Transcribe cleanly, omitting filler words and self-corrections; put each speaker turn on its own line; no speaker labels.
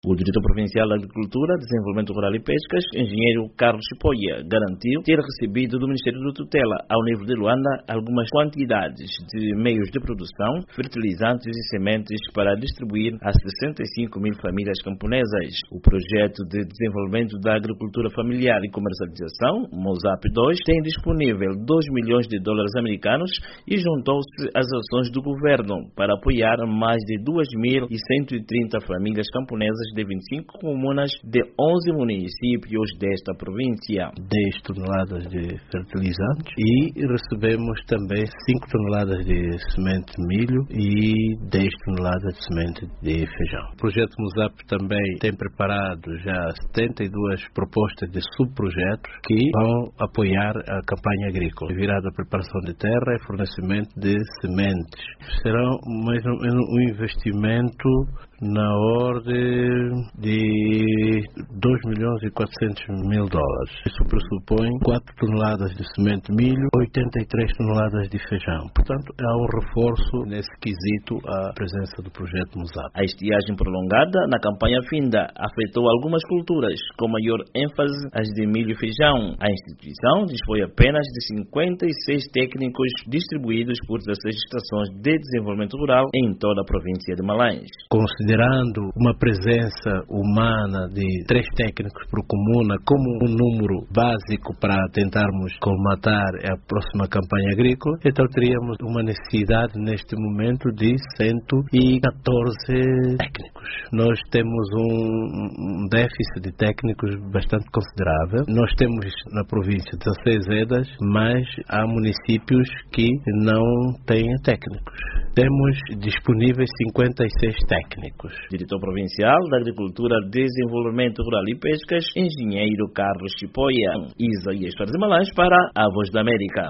O diretor provincial da Agricultura, Desenvolvimento Rural e Pescas, engenheiro Carlos Chipoia, garantiu ter recebido do Ministério da Tutela, ao nível de Luanda, algumas quantidades de meios de produção, fertilizantes e sementes para distribuir a 65 mil famílias camponesas. O projeto de desenvolvimento da agricultura familiar e comercialização, MOSAP 2, tem disponível 2 milhões de dólares americanos e juntou-se às ações do governo para apoiar mais de 2.130 famílias camponesas de 25 comunas de 11 municípios desta província.
10 toneladas de fertilizantes e recebemos também 5 toneladas de semente de milho e 10 toneladas de semente de feijão. O projeto MOSAP também tem preparado já 72 propostas de subprojetos que vão apoiar a campanha agrícola, virada à preparação de terra e fornecimento de sementes. Será mais ou menos um investimento na ordem de 2.400.000 dólares. Isso pressupõe 4 toneladas de semente de milho, 83 toneladas de feijão. Portanto, há um reforço nesse quesito à presença do projeto MOSAP.
A estiagem prolongada na campanha finda afetou algumas culturas, com maior ênfase as de milho e feijão. A instituição dispõe apenas de 56 técnicos distribuídos por 16 estações de desenvolvimento rural em toda a província de Malães.
Considerando uma presença humana de 3 técnicos por comuna como um número básico para tentarmos colmatar a próxima campanha agrícola, então teríamos uma necessidade neste momento de 114 técnicos. Nós temos um déficit de técnicos bastante considerável. Nós temos na província 16 EDAs, mas há municípios que não têm técnicos. Temos disponíveis 56 técnicos.
Diretor Provincial da Agricultura, Desenvolvimento Rural e Pescas, engenheiro Carlos Chipoia. Isaías Fares de Malães para a Voz da América.